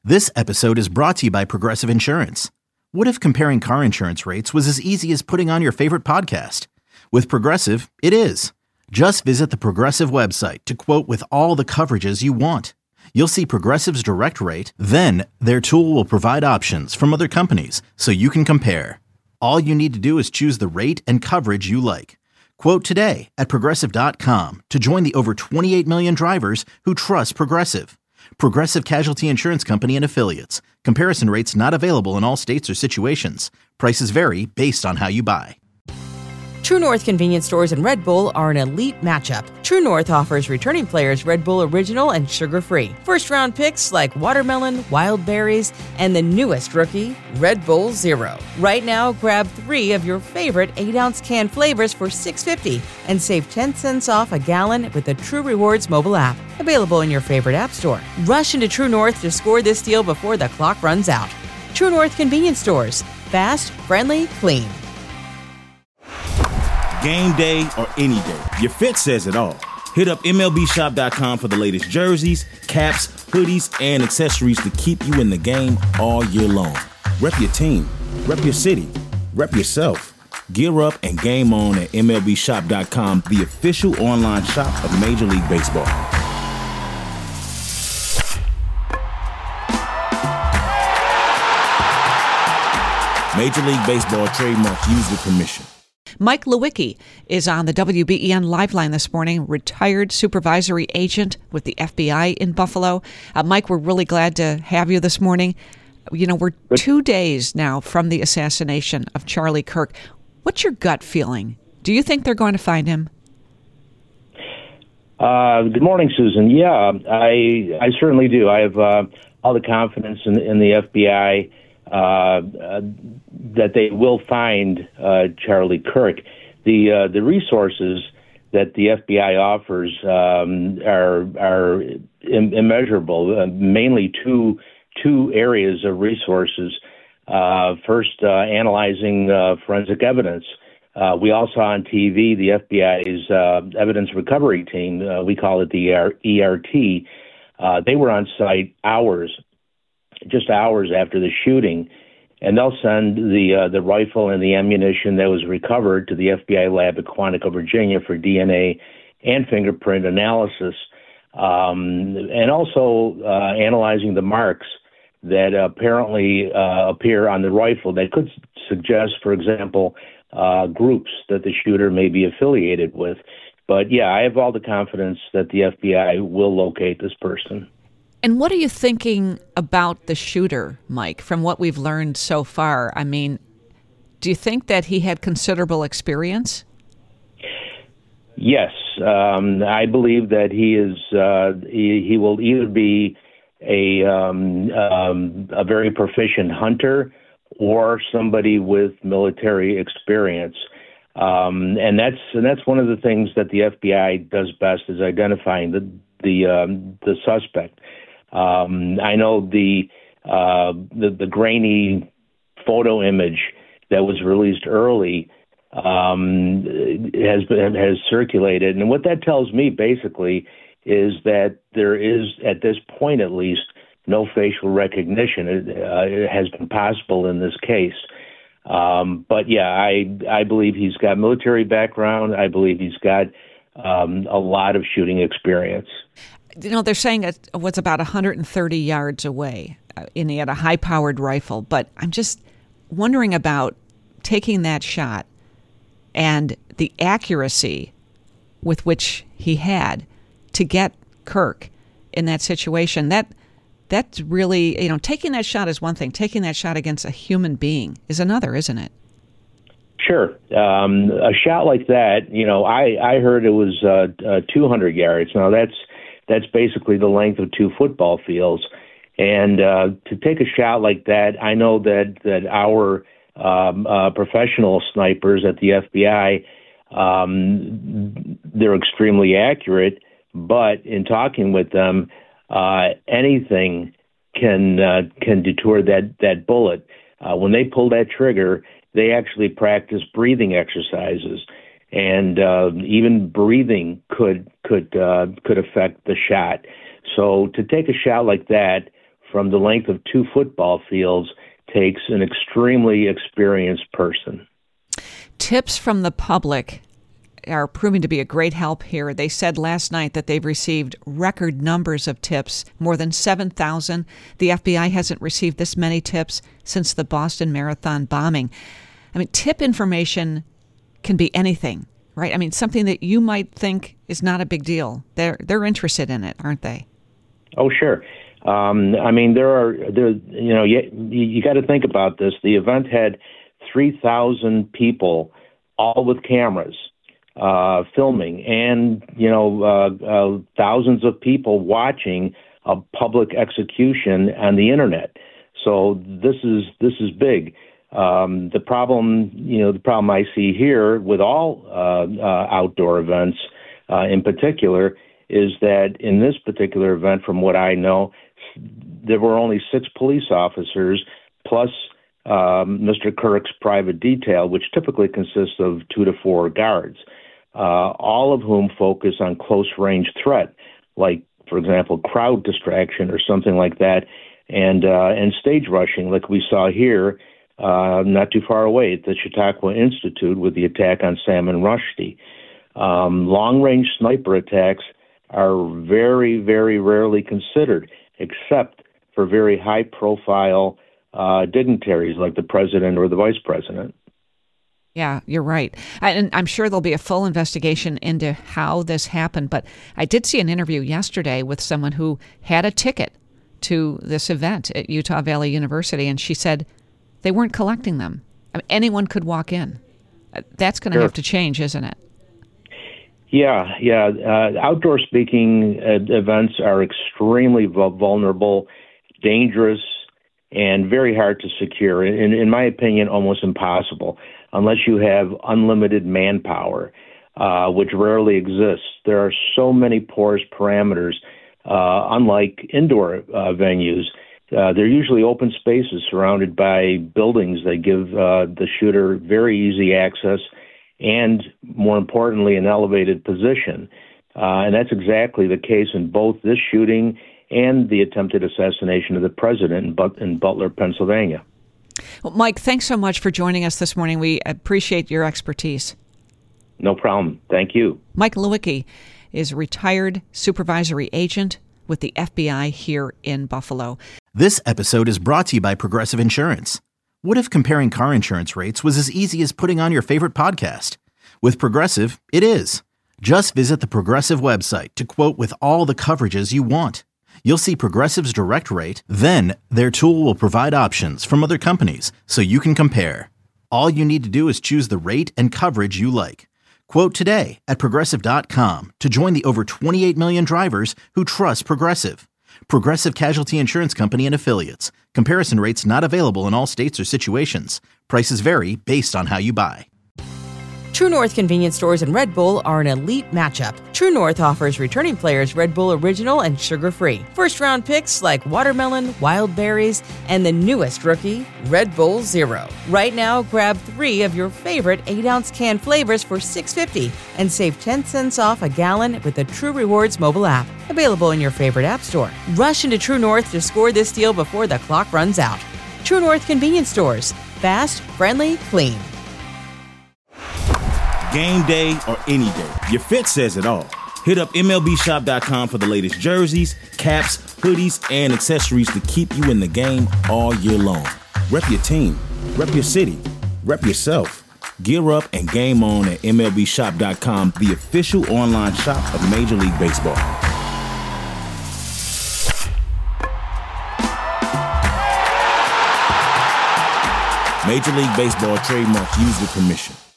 This episode is brought to you by Progressive Insurance. What if comparing car insurance rates was as easy as putting on your favorite podcast? With Progressive, it is. Just visit the Progressive website to quote with all the coverages you want. You'll see Progressive's direct rate, then their tool will provide options from other companies so you can compare. All you need to do is choose the rate and coverage you like. Quote today at Progressive.com to join the over 28 million drivers who trust Progressive. Progressive Casualty Insurance Company and Affiliates. Comparison rates not available in all states or situations. Prices vary based on how you buy. True North convenience stores and Red Bull are an elite matchup. True North offers returning players Red Bull Original and sugar-free. First-round picks like watermelon, wild berries, and the newest rookie, Red Bull Zero. Right now, grab 3 of your favorite 8-ounce can flavors for $6.50 and save 10 cents off a gallon with the True Rewards mobile app. Available in your favorite app store. Rush into True North to score this deal before the clock runs out. True North convenience stores. Fast, friendly, clean. Game day or any day, your fit says it all. Hit up MLBshop.com for the latest jerseys, caps, hoodies, and accessories to keep you in the game all year long. Rep your team, rep your city, rep yourself. Gear up and game on at MLBshop.com, the official online shop of Major League Baseball. Major League Baseball trademark used with permission. Mike Lewicki is on the WBEN Liveline this morning, retired supervisory agent with the FBI in Buffalo. Mike, we're really glad to have you this morning. You know, we're 2 days now from the assassination of Charlie Kirk. What's your gut feeling? Do you think they're going to find him? Good morning, Susan. Yeah, I certainly do. I have all the confidence in the FBI that they will find Charlie Kirk. The resources that the FBI offers are immeasurable. Mainly two areas of resources. First, analyzing forensic evidence. We all saw on TV the FBI's evidence recovery team. We call it the ERT. They were on site just hours after the shooting, and they'll send the rifle and the ammunition that was recovered to the FBI lab at Quantico, Virginia for DNA and fingerprint analysis, and also analyzing the marks that apparently appear on the rifle that could suggest, for example, groups that the shooter may be affiliated with. But yeah, I have all the confidence that the FBI will locate this person. And what are you thinking about the shooter, Mike, from what we've learned so far? I mean, do you think that he had considerable experience? Yes. I believe that he will either be a very proficient hunter or somebody with military experience. And that's one of the things that the FBI does best, is identifying the suspect. I know the grainy photo image that was released early has circulated, and what that tells me basically is that there is, at this point at least, no facial recognition. It has been possible in this case. But yeah, I believe he's got military background. I believe he's got a lot of shooting experience. You know, they're saying it was about 130 yards away, and he had a high-powered rifle. But I'm just wondering about taking that shot and the accuracy with which he had to get Kirk in that situation. That's really, you know, taking that shot is one thing. Taking that shot against a human being is another, isn't it? Sure. A shot like that, you know, I heard it was 200 yards. Now, that's basically the length of 2 football fields. And to take a shot like that, I know that our professional snipers at the FBI, they're extremely accurate. But in talking with them, anything can detour that bullet. When they pull that trigger, they actually practice breathing exercises, and even breathing could affect the shot. So to take a shot like that from the length of 2 football fields takes an extremely experienced person. Tips from the public are proving to be a great help here. They said last night that they've received record numbers of tips, more than 7,000. The FBI hasn't received this many tips since the Boston Marathon bombing. I mean, tip information can be anything, right? I mean, something that you might think is not a big deal. They're interested in it, aren't they? Oh, sure. I mean, you got to think about this. The event had 3,000 people, all with cameras, filming, and thousands of people watching a public execution on the internet. So this is big. The problem I see here with all outdoor events, in particular, is that in this particular event, from what I know, there were only 6 police officers plus Mr. Kirk's private detail, which typically consists of 2 to 4 guards, all of whom focus on close-range threat, like, for example, crowd distraction or something like that, and stage rushing, like we saw here not too far away at the Chautauqua Institute with the attack on Salman Rushdie. Long-range sniper attacks are very, very rarely considered, except for very high-profile dignitaries like the president or the vice president. Yeah, you're right. And I'm sure there'll be a full investigation into how this happened. But I did see an interview yesterday with someone who had a ticket to this event at Utah Valley University, and she said they weren't collecting them. I mean, anyone could walk in. That's going to have to change, isn't it? Yeah. Outdoor speaking events are extremely vulnerable, dangerous, and very hard to secure. In my opinion, almost impossible, unless you have unlimited manpower, which rarely exists. There are so many porous parameters, unlike indoor venues. They're usually open spaces surrounded by buildings that give the shooter very easy access and, more importantly, an elevated position. And that's exactly the case in both this shooting and the attempted assassination of the president in Butler, Pennsylvania. Well, Mike, thanks so much for joining us this morning. We appreciate your expertise. No problem. Thank you. Mike Lewicki is a retired supervisory agent with the FBI here in Buffalo. This episode is brought to you by Progressive Insurance. What if comparing car insurance rates was as easy as putting on your favorite podcast? With Progressive, it is. Just visit the Progressive website to quote with all the coverages you want. You'll see Progressive's direct rate, then their tool will provide options from other companies so you can compare. All you need to do is choose the rate and coverage you like. Quote today at Progressive.com to join the over 28 million drivers who trust Progressive. Progressive Casualty Insurance Company and Affiliates. Comparison rates not available in all states or situations. Prices vary based on how you buy. True North convenience stores and Red Bull are an elite matchup. True North offers returning players Red Bull Original and sugar-free. First-round picks like watermelon, wild berries, and the newest rookie, Red Bull Zero. Right now, grab 3 of your favorite 8-ounce can flavors for $6.50 and save 10 cents off a gallon with the True Rewards mobile app. Available in your favorite app store. Rush into True North to score this deal before the clock runs out. True North convenience stores. Fast, friendly, clean. Game day or any day, your fit says it all. Hit up MLBshop.com for the latest jerseys, caps, hoodies, and accessories to keep you in the game all year long. Rep your team, rep your city, rep yourself. Gear up and game on at MLBshop.com, the official online shop of Major League Baseball. Major League Baseball trademarks used with permission.